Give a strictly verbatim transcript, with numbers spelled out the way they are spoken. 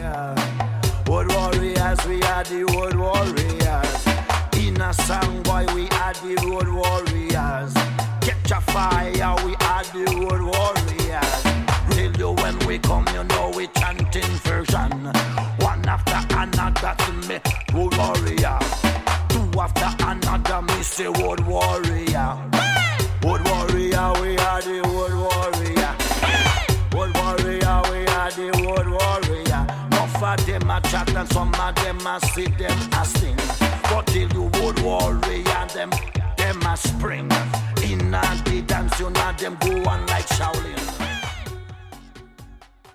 Wood warriors, we are the wood warriors. In a song, boy, we are the wood warriors. Catch a fire, we are the wood warriors. Tell you when we come, you know we chanting version. One after another to me, wood warrior. Two after another, me say wood warrior. Wood warrior, we are the wood warrior. Wood warrior, we are the wood warrior. Enough of them a chat and some of them a sit them a sing. But till you wood warrior, them, them a spring. In a the dance, you know them go on like Shaolin.